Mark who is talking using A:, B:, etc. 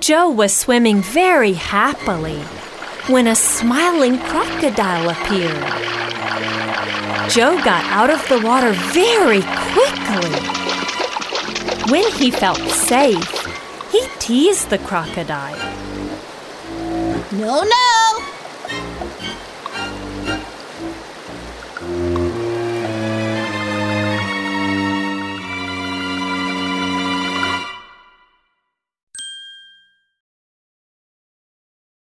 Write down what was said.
A: Joe was swimming very happily when a smiling crocodile appeared. Joe got out of the water very quickly. When he felt safe, he teased the crocodile.
B: No, no!